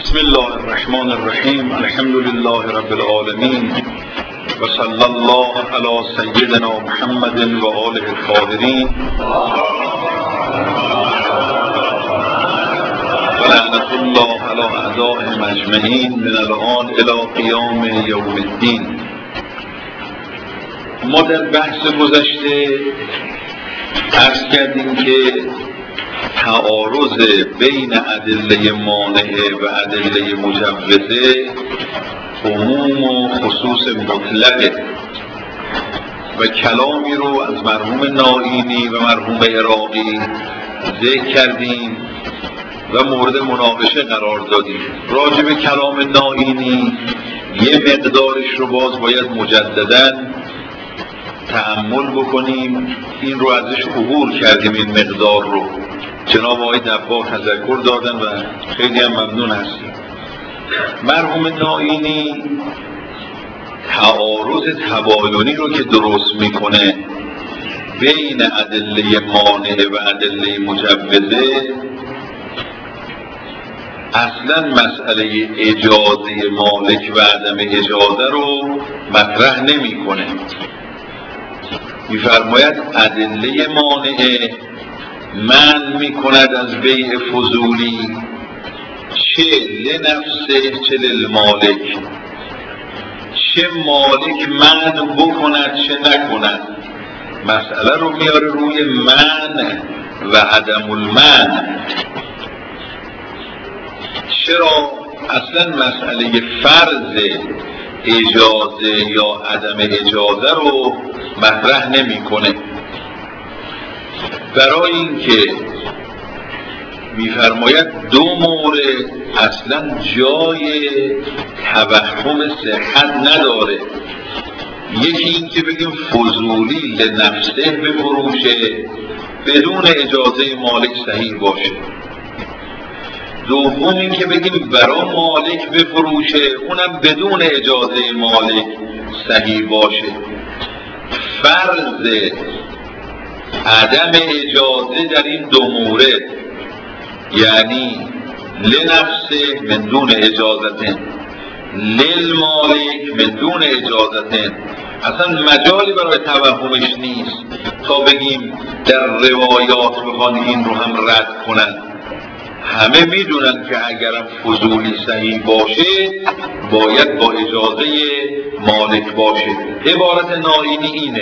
بسم الله الرحمن الرحیم. الحمد لله رب العالمین و صلی الله علی سیدنا محمد و آله الطاهرین و لعنت الله علی اعدائهم اجمعین من الآن الی قیام یوم الدین. ما در بحث گذشته عرض کردیم که تعارض بین ادله مانعه و ادله مجوزه عموم و خصوص مطلقه و کلامی رو از مرحوم نائینی و مرحوم عراقی ذکر کردیم و مورد مناقشه قرار دادیم. راجع به کلام نائینی یه مقدارش رو باز باید مجدداً تأمل بکنیم. این رو ازش عبور کردیم، این مقدار رو جناب آقای دباغ تذکر دادن و خیلی هم ممنون هستیم. مرحوم نائینی تعارض تباینی رو که درست میکنه بین ادله مانعه و ادله مجوزه، اصلا مسئله اجازه مالک و عدم اجازه رو مطرح نمیکنه. میفرماید ادله مانعه منع میکند از بیع فضولی، چه لنفسه چه للمالک، چه مالک منع بکند چه نکند. مسئله رو میاره روی منع و عدم المنع. چرا؟ اصلا مسئله فرض اجازه یا عدم اجازه رو مطرح نمیکنه. برای اینکه میفرماید دو مورد اصلا جای توهم صحت نداره. یکی این که بگیم فضولی لنفسه بفروشه بدون اجازه مالک صحیح باشه. دوم این که بگیم برای مالک بفروشه اونم بدون اجازه مالک صحیح باشه. فرض عدم اجازه در این دو مورد، یعنی لنفسه من دون اجازته، للمالک من دون اجازته، اصلا مجالی برای توهمش نیست تا بگیم در روایات بخوان این رو هم رد کنن. همه میدونن که اگرم فضولی صحیح باشه باید با اجازه مالک باشه. عبارت نائینی اینه.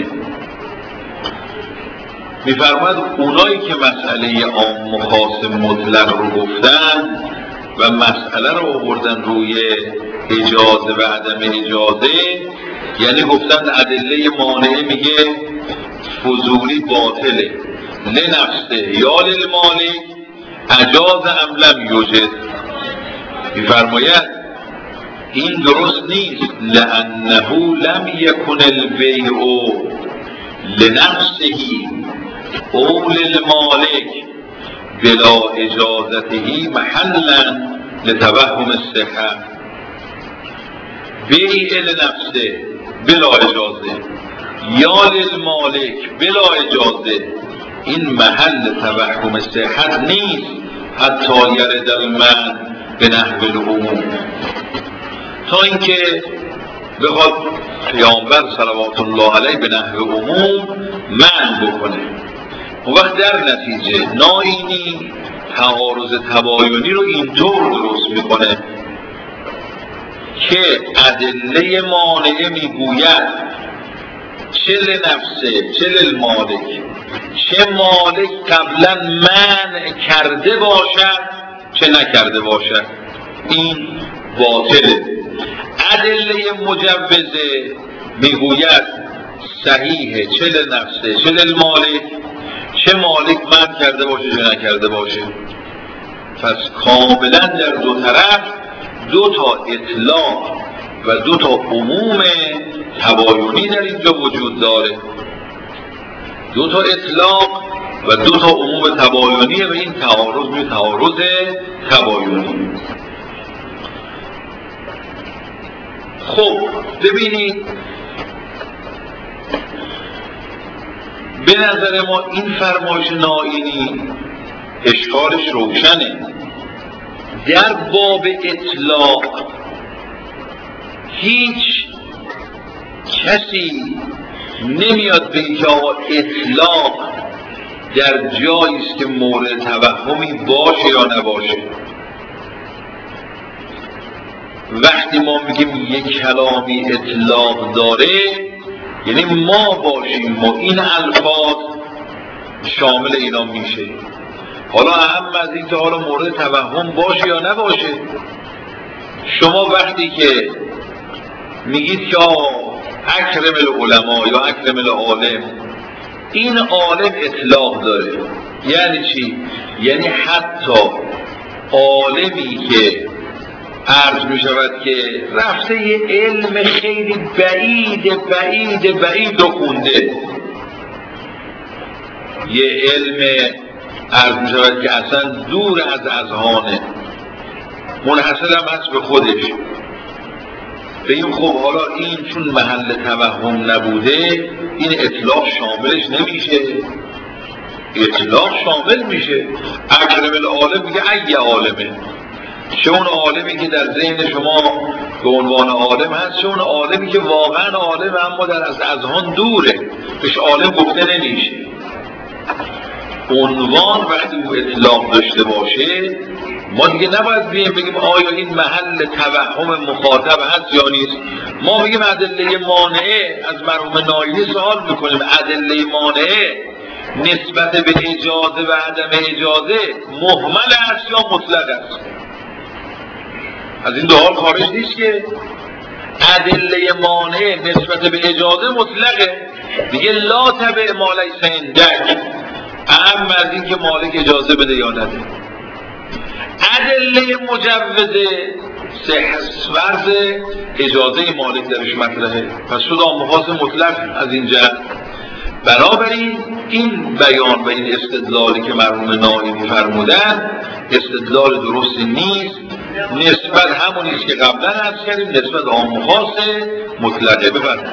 میفرماید اونایی که مسئله عام و خاص مطلق رو گفتن و مسئله رو آوردن روی اجازه و عدم اجازه، یعنی گفتن ادله مانعه میگه فضولی باطله، لنفسه یا للمالک اجاز ام لم یوجد. میفرماید این درست نیست. لانه لم یکن البیع لنفسه او للمالک بلا اجازته محلا لتوهم الصحه. بیع لنفسه بلا اجازه یا للمالک بلا اجازه، این محل توهم صحت نیست حتی یرد المنع به نحو العموم، تا اینکه بخواد پیامبر صلوات الله علیه به نحو عموم منع بکنه. اون وقت در نتیجه نائینی تعارض تباینی رو اینطور درست میکنه که ادله مانعه میگوید چه لنفسه چه للمالک، چه مالک قبلا منع کرده باشد چه نکرده باشد، این باطله. ادله مجوزه میگوید صحیحه چه لنفسه چه للمالک، چه مالک منع کرده باشه چه نکرده باشه. پس کاملا در دو طرف دو تا اطلاق و دو تا عموم تباینی در اینجا وجود داره. دو تا اطلاق و دو تا عموم تباینیه و این تعارض تباینی. خب ببینید، به نظر ما این فرمایش نائینی اشکالش روشنه. در باب اطلاق هیچ کسی نمیاد به اینکه آقا اطلاق در جایی است که مورد توهمی باشه یا نباشه. وقتی ما میگیم یک کلامی اطلاق داره یعنی ما باشیم و این الفاظ شامل اینا میشه. حالا اهم از این که حالا مورد توهم باشه یا نباشه، شما وقتی که میگید که اکرم العلماء یا اکرم العالم، این عالم اطلاق داره یعنی چی؟ یعنی حتی عالمی که عرض می شود که رفته یه علم خیلی بعید رو خونده، یه علم عرض می شود که اصلا دور از اذهانه، منحصر هم هست به خودش، بگیم خب حالا این چون محل توهم نبوده این اطلاق شاملش نمیشه. اطلاق شامل میشه. اکرم العالم میگه ای عالمه، چه اون عالمی که در ذهن شما به عنوان عالم هست، چه اون عالمی که واقعا عالمه اما در از اذهان دوره، بهش عالم گفته نمیشه. عنوان وقتی او اطلاق داشته باشه ما دیگه نباید بگیم آیا این محل توهم مخاطب هست یا نیست. ما میگیم ادله مانعه، از مرحوم نایینی سوال میکنیم ادله مانعه نسبت به اجازه و عدم اجازه مهمل است یا مطلق است؟ از این دو حال خارج نیست که ادله مانعه نسبت به اجازه مطلقه دیگه، لا تبع ما لیس عندک، اهم از این که مالک اجازه بده یا نده. ادله مجوزه فرض اجازه مالک درش مطرحه، پس شد آمخاص مطلق از این جهت. بنابراین این بیان و این استدلالی که مرحوم نایمی فرمودن استدلال درستی نیست، نسبت همونیست که قبلا عرض کردیم، نسبت آمخاص مطلقه. بفرمایید.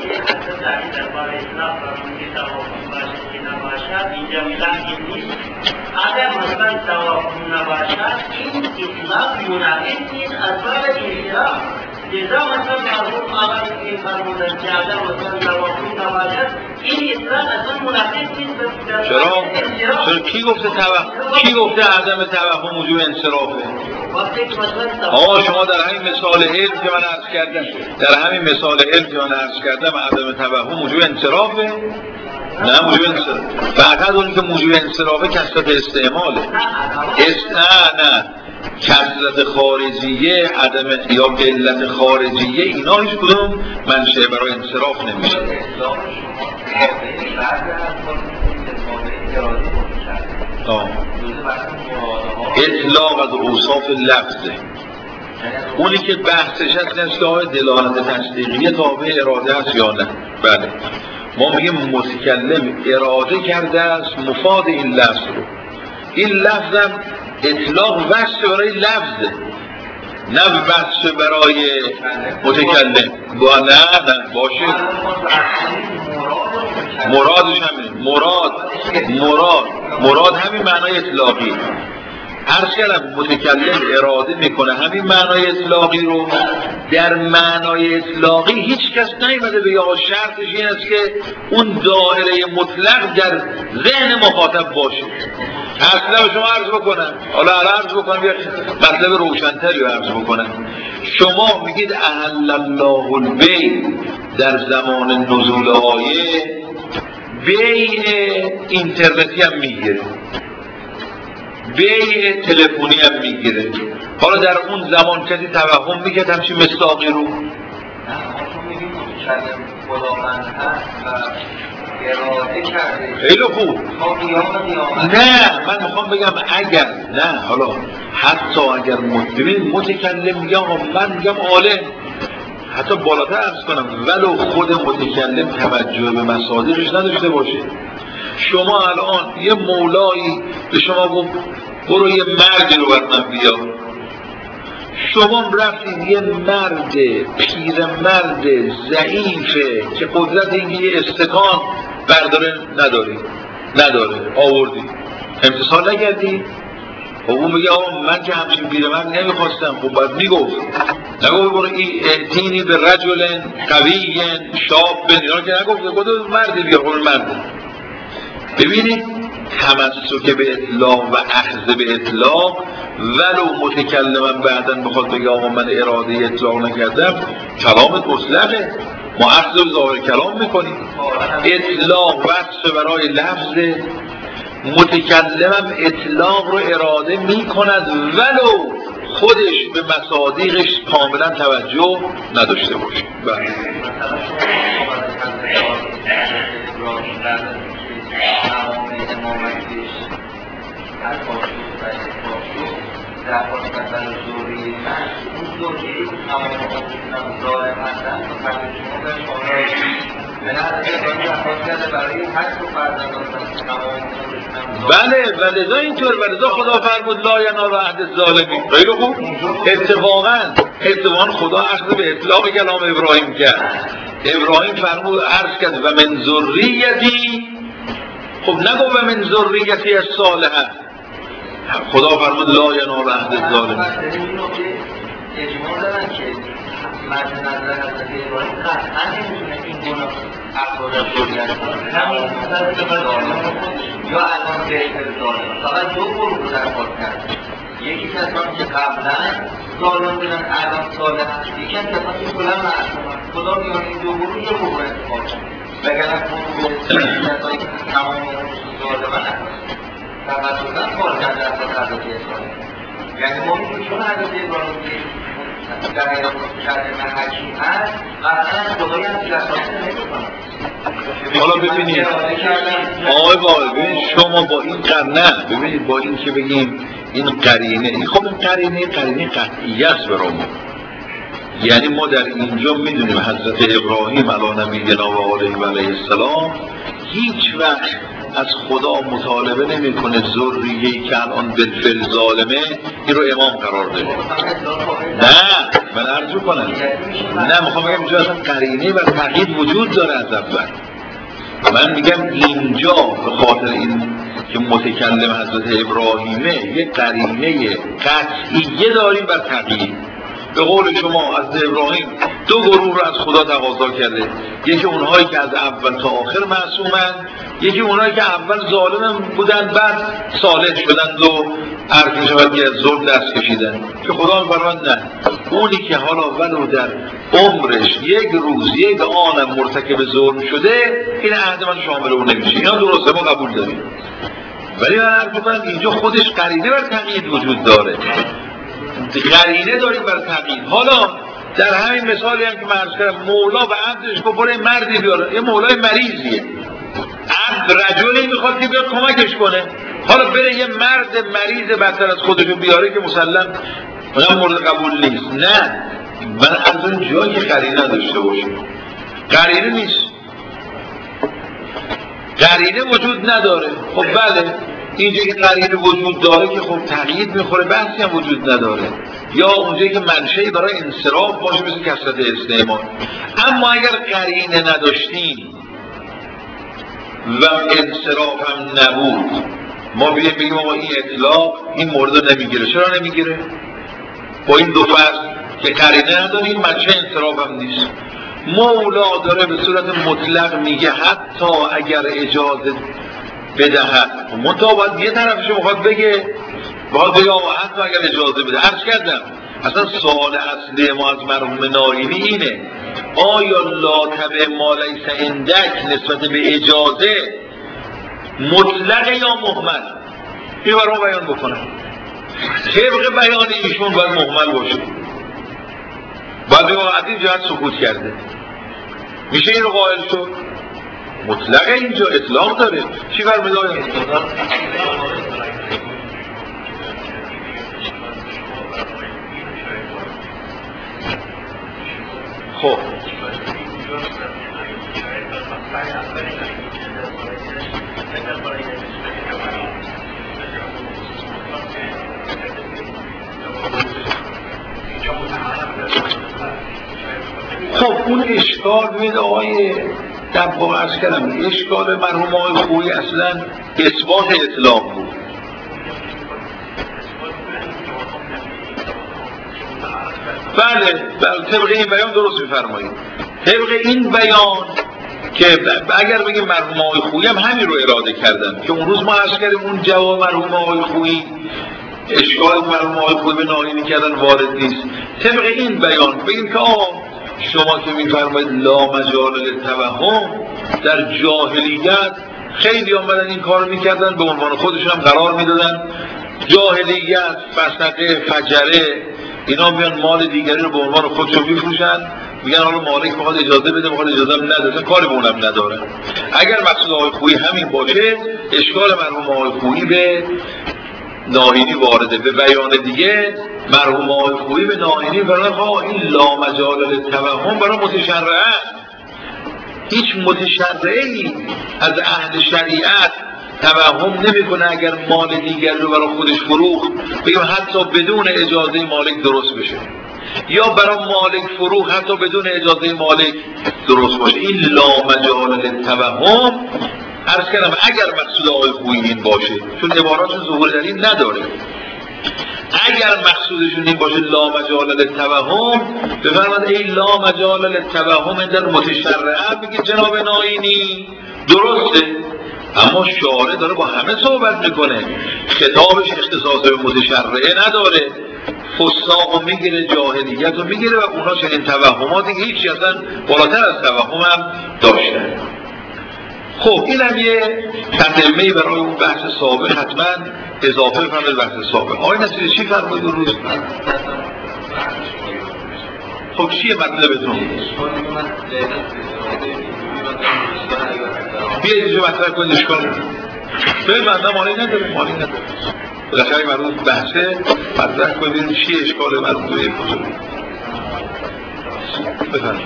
اینجا میگن این نیست. اگر مثلا توافق نباشد این اطلاق منافق نیست از باب اطلاق. لذا مثلا مرحوم آقای که فرمودن که اگر مثلا توافق نباشد این اطلاق اصلا منافق نیست. چرا کی گفته عدم توهم وجوب انصرافه؟ آقا شما در همین مثال علم که من عرض کردم عدم توهم وجوب انصرافه؟ نه موجب انصراف، فقط اونی که موجب انصرافه کثرت استعماله. نه کثرت خارجیه عدم یا علت خارجیه اینا هیچ کدوم منشأ برای انصراف نمیشه. اطلاق از اوصاف لفظه، اونی که بحثش هست نیست که آیا دلالت تصدیقیه تابع اراده است یا نه. بله ما میگیم متکلم اراده کرده است مفاد این لفظ رو. این لفظ هم اطلاق وصف برای لفظه، نه وصف برای متکلم. نه باشه مرادش همین، مراد همین معنای اطلاقی. عرض کردم متکلم اراده میکنه همین معنای اطلاقی رو. در معنای اطلاقی هیچ کس نیامده به یا شرطش این است که اون دایره مطلق در ذهن مخاطب باشه. اصلا شما عرض بکنم، حالا عرض بکنم یک مطلب روشنتری عرض بکنم. شما میگید احل الله البیع، در زمان نزول آیه بیع اینترنتی هم میگیره، بیع تلفنی هم میگیره. حالا در اون زمان کسی توهم میکرد همچین مصداقی رو؟ خیلی خوب. نه من میخوام بگم اگر نه، حالا حتی اگر متکلم میگم من میگم عالم، حتی بالاتر عرض کنم ولو خود متکلم توجه به مصادیقش نداشته باشه. شما الان یه مولایی به شما گفت برو یه مرد رو بر من بیار، شما رفتید یه مرد پیرمرد ضعیفه که قدرت اینکه یه استکان برداره نداره آوردی، امتصال نکردی؟ خب اون میگه آقا من که همچین پیرمرد نمیخواستم. خب باید میگفت، نگفت برو اعتینی به رجل قوی شاب، اینا که نگفت، گفت مردی بیا خب مرده. ببینید تمسک به اطلاق و اخذ به اطلاق، ولو متکلمم بعداً بخواد بگه آقا من اراده اطلاق نکردم، کلامت مطلقه، ما اخذ و ظاهر کلام میکنیم. اطلاق وصف برای لفظ، متکلمم اطلاق رو اراده میکند ولو خودش به مصادیقش کاملا توجه نداشته باشه. بله. درخواست مثلا زوری من اون زوری تمام ظالم هستن و فرد شما به شما به نظر درخواست کرده برای حق و فرزندان تمام. بله ولذا اینطور، ولذا خدا فرمود لا ینال عهد الظالمین. خیلی خوب. اتفاقا خدا اخذ به اطلاق کلام ابراهیم کرد. ابراهیم فرمود عرض کرد و من ذریتی، خب نگو و من ذریتی الصالحه، خدا فرمود لا ینال عهد الظالمین. اجماع دارن که مد نظر حضرت ابراهیم قطعا نمیتونه این گناه افراد ذریت همون یا الان بهتر ظالم. فقط دو گروه رو درخواست کرد، یکی کسانی که قبلا ظالم بودن الان صالح هست، یکی از کسانی که کلا معصومن. خدا میان این دو گروه رو انتخاب کرد، وگرنه کسانی که تمام ظالمان توسطاً کار کرده از حضرت ابراهیم. یعنی ما میگیم چون حضرت ابراهیم در کلمه حکیم هست، قطعاً خدایی هم جساسه نمی‌کنه. حالا ببینید آقای باقر، ببینید شما با این قرنه، ببینید با این که بگیم این قرینه، این خب این قرینه قطعی است برامون. یعنی ما در اینجا میدونیم حضرت ابراهیم علی نبینا و آله و علیه السلام هیچ وقت از خدا مطالبه نمیکنه ذریه‌ای که الان بالفعل ظالمه این رو امام قرار ده. نه من عرض کنم، نه میخوام بگم اینجا اصلا قرینه و تقیید وجود داره از اول. من میگم اینجا به خاطر این که متکلم حضرت ابراهیمه یه قرینه قطعیه داریم بر تقیید. به قول شما حضرت ابراهیم دو گروه رو از خدا تقاضا کرده، یکی اونهایی که از اول تا آخر معصومن، یکی اونهایی که اول ظالم بودن بعد صالح شدند و عرض شود که از ظلم دست کشیدن. که خدا می‌فرماید نه، اونی که حالا ولو در عمرش یک روز یک آنم مرتکب ظلم شده، این عهد من شامل اون نمیشه. اینا درسته، ما قبول داریم. ولی من عرض می‌کنم اینجا خودش قرینه بر تقیید وجود داره، قرینه داریم بر تقیید. حالا در همین مثالی هم که من عرض کردم، مولا به عبدش گفت برو مردی بیاره، یه مولای مریضیه، عبد رجلی میخواد که بیاد کمکش کنه، حالا بره یه مرد مریض بدتر از خودشو بیاره که مسلم اونم مورد قبول نیست. نه، من از اون جایی که قرینه داشته باشیم، قرینه نیست، قرینه وجود نداره. خب بله اینجا که قرینه وجود داره که خب تقیید میخوره، بحثی هم وجود نداره. یا اونجایی که منشأی برای انصراف باشه مثل کثرت استعمال. اما اگر قرینه نداشتیم و انصراف هم نبود، ما بگیم آقا این اطلاق این مورد نمیگیره. چرا نمیگیره؟ با این دو فرض که قرینه نداریم، منشأ انصراف هم نیست. مولا داره به صورت مطلق میگه حتی اگر اجازه بدهد، منتها باید یه طرفشو بخواد بگه، باید بگه آقا حتی اگر اجازه بده. عرض کردم اصلا سوال اصلی ما از مرحوم ناینی اینه، آیا لا تبع ما لیس عندک نسبت به اجازه مطلق یا مهمل؟ این برای ما بیان بکنم. طبق بیان ایشون باید مهمل باشه، باید بگه از این جهت سکوت کرده، میشه این رو قائل شد. مطلقه اینجا اطلاق داره. چی فرمودن؟ خب اون اشکال ببینید آقای دباغ عرض کردم، اشکال مرحوم آقای خویی اصلا اثبات اطلاق بود. بله طبق این بیان درست میفرمایید. طبق این بیان که اگر بگیم مرحوم آقای خویی هم همین رو اراده کردن که اون روز ما عرض کردیم اون جواب مرحوم آقای خویی اشکال مرحوم آقای خویی به ناینی کردن وارد نیست. طبق این بیان بگیم که شما که میفرمایید لا مجال للتوهم، در جاهلیت خیلی آمدن این کار میکردن، به عنوان خودشون هم قرار میدادن. جاهلیت، فسقه، فجره، اینا میان مال دیگری رو به عنوان خودشون میفروشن، میگن حالا مالک میخواد اجازه بده، میخواد اجازه هم نده، کاری به اونم نداره. اگر مقصود آقای خویی همین باشه، اشکال مرحوم آقای خویی به ناینی وارده. به بیان دیگه مرحوم آقای خویی به ناینی فرمود این لا مجال للتوهم برای متشرعه، هیچ متشرعی از اهل شریعت توهم نمیکنه اگر مال دیگر رو برای خودش فروخت، بگیم حتی بدون اجازه مالک درست بشه، یا برای مالک فروخت حتی بدون اجازه مالک درست باشه. این لا مجال للتوهم عرض کردم اگر مقصود آقای خویی این باشه، چون عباراتشون ظهور دلیل نداره. اگر مقصودشون این باشه لا مجال للتوهم، بفرمایید ای لا مجال للتوهم در متشرعه، بگید جناب ناینی درسته، اما شارع داره با همه صحبت میکنه، خطابش اختصاص به متشرعه نداره، فساق رو میگیره، جاهلیت رو میگیره و اونا چنین توهماتی که هیچی اصلا بالاتر از توهم هم داشتن. خب این هم یه تقدمه‌ای برای اون بحث سابق حتما اضافه فرمایید بحث سابق. آقای نصیری چی فرمایید اون روز؟ خب چیه مطلبتون؟ بیایید اینجا مطلب کنید اشکال ببین بنده مالی نداره بالاخره مربوط بحثه مطرح کنید چی اشکال مربوط به فضول بفرمایید.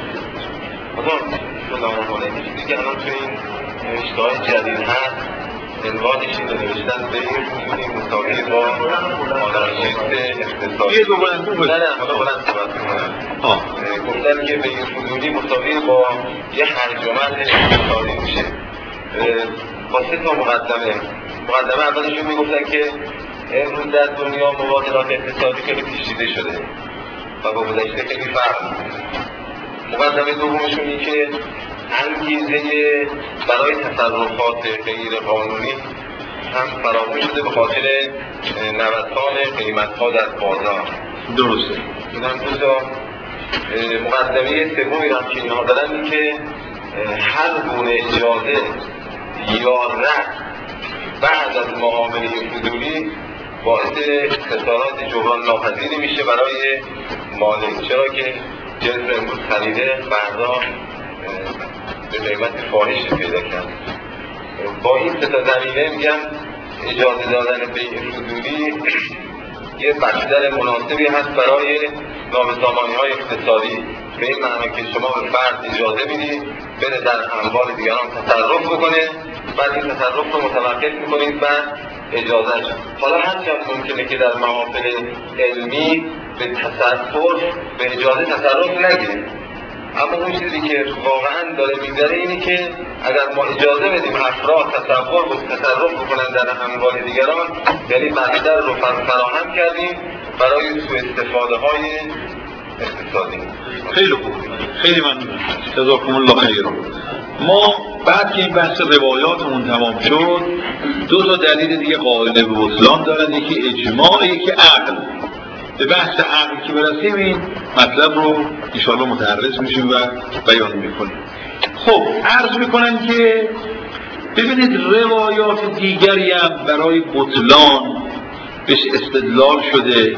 دیگه الان تو این نوشته‌های جدید هست عنوانش این نوشتن به این فضولی مساوی با آنارشیست اقتصادی. یه دو بلند نه حالا بلند صحبت کنم. گفتن که به این فضولی مساوی با یه هرجمند اقتصادی میشه. با سه تا مقدمه اولشون میگفتن که امروز در دنیا مبادلات اقتصادی خیلی پیچیده شده و با گذشته خیلی فرق می‌کنه. مقدمه دومشون اینه که انگیزه برای تصرفات غیر قانونی هم فراهم شده به خاطر نوسان قیمت‌ها در بازار. درسته. این هم دو تا مقدمه سومی هم که اینها دارن این که هر گونه اجازه یا رد بعد از معامله فضولی باعث خسارات جبران ناپذیری میشه برای مالک، چرا که جنس امروز خریده فردا به قیمت فاحشی پیدا کرد. با این سه تا دلیل میگم اجازه دادن بیع فضولی یه بستر مناسبی هست برای نابسامانی‌های اقتصادی، به این معنی که شما به فرد اجازه میدید بره در اموال دیگران تصرف بکنه، بعد این تصرف رو متوقف میکنید و اجازهش. حالا هرچند ممکنه که در محافل علمی به به اجازه تصرف نگیره، اما اون چیزی که واقعا داره میگذره اینه که اگر ما اجازه بدیم افراد تصرف بکنن در اموال دیگران، یعنی بستر رو فراهم کردیم برای سوء استفاده های اقتصادی. خیلی خوب، خیلی ممنون، جزاکم الله خیر. ما بعد که این بحث روایاتمون تمام شد، دو تا دلیل دیگه قائل به بطلان دارن، یکی اجماع، یکی عقل. به بحث عقل که برسیم این مطلب رو انشاءالله متعرض میشیم و بیان میکنیم. خب عرض میکنن که ببینید روایات دیگری هم برای بطلان بهش استدلال شده.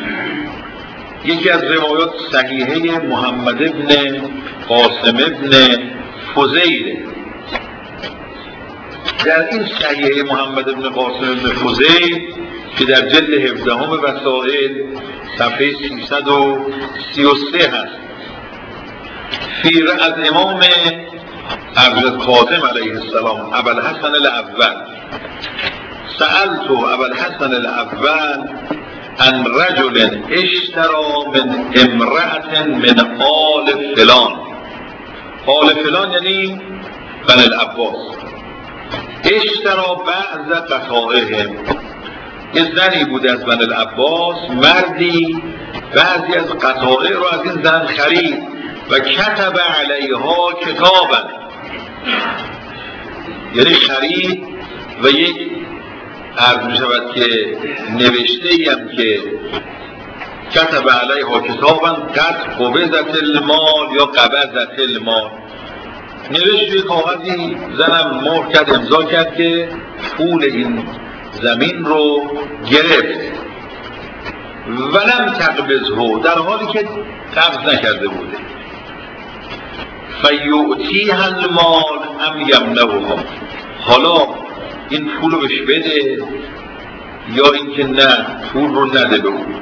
یکی از روایات صحیحه محمد ابن قاسم ابن فضیل. در این صحیحه محمد ابن قاسم ابن فضیل که در جلد 17 وسائل صفحه 333 هست، از امام کاظم علیه السلام ابوالحسن الاول سألت ابوالحسن الاول عن رجل اشترى من امرأة من آل فلان. آل فلان یعنی بنی العباس. اشترى بعض قطائهم، یه زنی بود از بنی العباس، مردی بعضی از قطایع رو از این زن خرید و کتب علیها کتابا، یعنی خرید و یک عرض می شود که نوشته ایم که کتب علیها کتابا قد قبضت المال یا قبضت المال، نوشت توی کاغذی زنم مهر کرد امضا کرد که پول این زمین رو گرفت، ولم تقبضه، در حالی که قبض نکرده بوده. فیؤتیها المال ام یمنعها، حالا این پول رو بهش بده یا اینکه نه پول رو نده به او.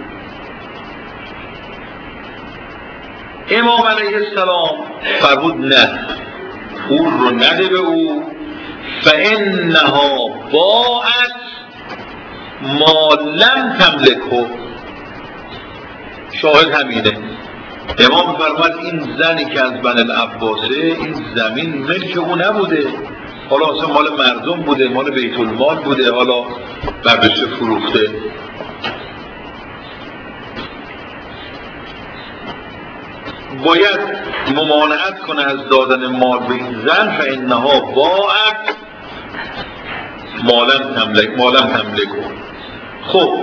امام علیه السلام فرمود نه، پول رو نده به او. فانها باعت ما لم تملکه، شاهد همینه. امام فرمود این زنی که از بنی العباسه، این زمین ملک او نبوده، حالا اصلا مال مردم بوده، مال بیت المال بوده، حالا برداشته فروخته. باید ممانعت کنه از دادن مال به این زن. فانها باعت ما لم تملکه. خب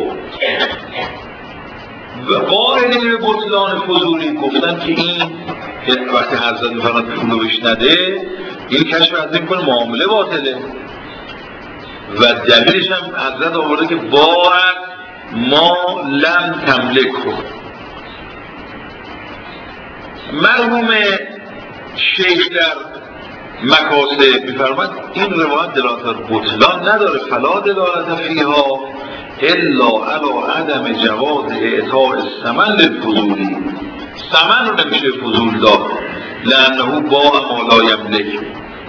قائلین به بطلان فضولی گفتن که این وقتی حضرت میفرماد پولو بهش نده، این کشف از این کنه معامله باطله و دلیلش هم حضرت آورده که باعت ما لم تملکه. مرحوم شیخ در مکاسب میفرماد این روایت دلالت بطلان نداره، فلا دلالت فیها الا علی عدم جواز اعطاء الثمن للفضولی، ثمن رو نمیشه فضول داد، لانه باع ما لا یملک.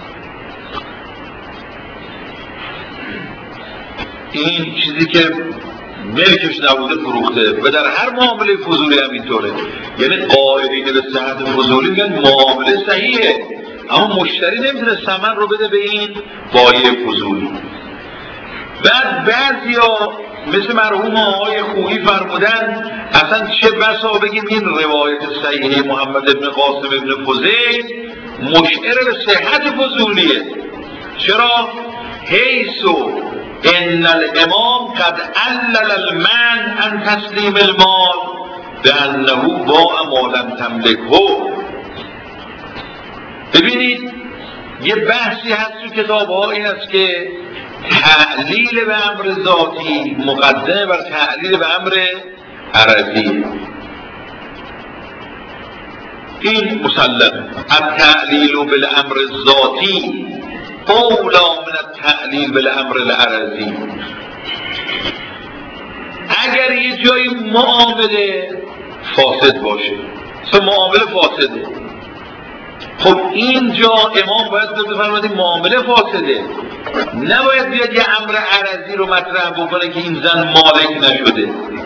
این چیزی که ملکش نبوده فروخته و در هر معامله فضولی هم اینطوره. یعنی قائلین به صحت فضولی میگن معامله صحیحه، اما مشتری نمیتونه ثمن رو بده به این بایع فضولی. بعد بعضیا مثل مرحوم آقای خویی فرمودن اصلا چه بسا بگیم این روایت صحیحه محمد ابن قاسم ابن فضیل مشعر به صحت فضولیه. چرا؟ حیثو ان الامام قد علل المنع عن تسلیم المال بانه باع ما لم تملکه. ببینید یه بحثی هست تو کتاب‌ها، این است که تعلیل به امر ذاتی مقدمه بر تعلیل به امر عرضی. این مسلم التعلیل بالامر الذاتی اولا من التعلیل بالامر العرضی. اگر یه جایی معامله فاسد باشه، مثلا معامله فاسده، خب اینجا امام باید بفرماید معامله فاسده، نباید بیاد یه امر عرضی رو مطرح بکنه که این زن مالک نشده.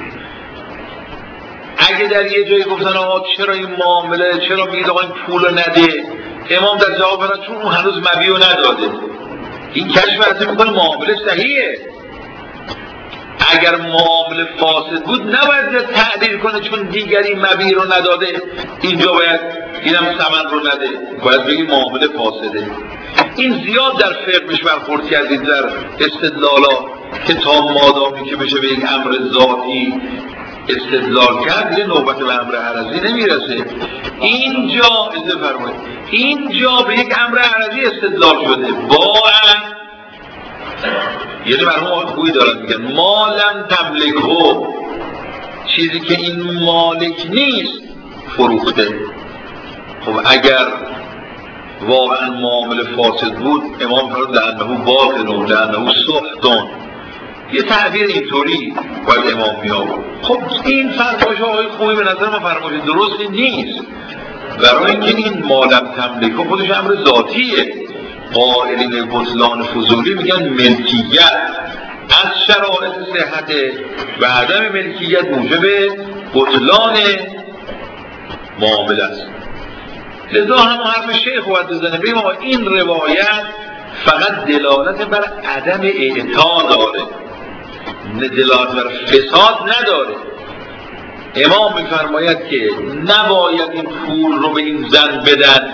اگه در یه جایی گفتن آقا چرا این معامله، چرا میگید آقا این پولو نده، امام در جواب فرمود چون اون هنوز مبیعو نداده. این کشف از این میکنه معامله صحیحه. اگر معامله فاسد بود نباید تعدیل کنه چون دیگری مبیع رو نداده اینجا باید اینم ثمن رو نده، باید بگی معامله فاسده. این زیاد در فقه بهش برخورد کردید در استدلالا که تا مادامی که بشه به یک امر ذاتی استدلال کرد یه نوبت به امر عرضی نمیرسه. اینجا اجازه فرمایید، اینجا به یک امر عرضی استدلال شده باید، یعنی مرحوم آقای خویی دارن میگن ما لم تملکه، چیزی که این مالک نیست فروخته. خب اگر واقعا معامله فاسد بود امام فرمود لانه باطل لانه سحت، یه تعبیر اینطوری باید امام میآورد. خب این فرمایش آقای خویی به نظر من فرمایش درستی نیست، برای اینکه این ما لم تملکه خودش امر ذاتیه. قائلین بطلان فضولی میگن ملکیت از شرایط صحت و عدم ملکیت موجب بطلان معامله است. لذا هم حرف شیخ باید بزنه بگیم آقا این روایت فقط دلالت بر عدم اعطا داره، دلالت بر فساد نداره. امام میفرماید که نباید این پول رو به این زن بدن،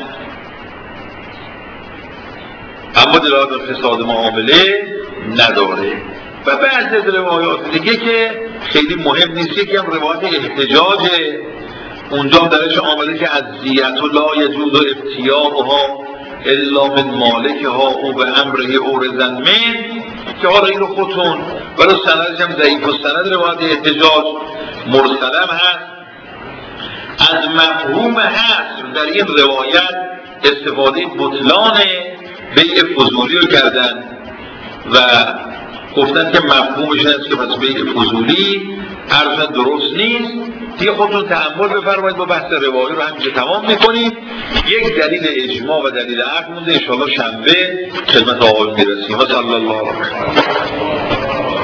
اما دلالت به فساد معامله نداره. و بعضی از روایات دیگه که خیلی مهم نیست، یکی هم روایت احتجاجه، اونجا درش آمده که از زیت و لا یجوز و ابتیاعها الا من مالکها او به امره او رزن من، که حالا این رو خودتون، ولی سندش هم ضعیف و سند روایت احتجاج مرسلم هست. از مفهوم هست در این روایت استفاده بطلان بیع فضولی رو کردن و گفتن که مفهومش هست که پس بیع فضولی حرف درست نیست. دیگه خودتون تأمل بفرمایید، با بحث روایی رو همینجا تمام میکنیم. یک دلیل اجماع و دلیل عقل مونده، انشاءالله شنبه خدمت آقایون میرسیم. و صلی الله علیه و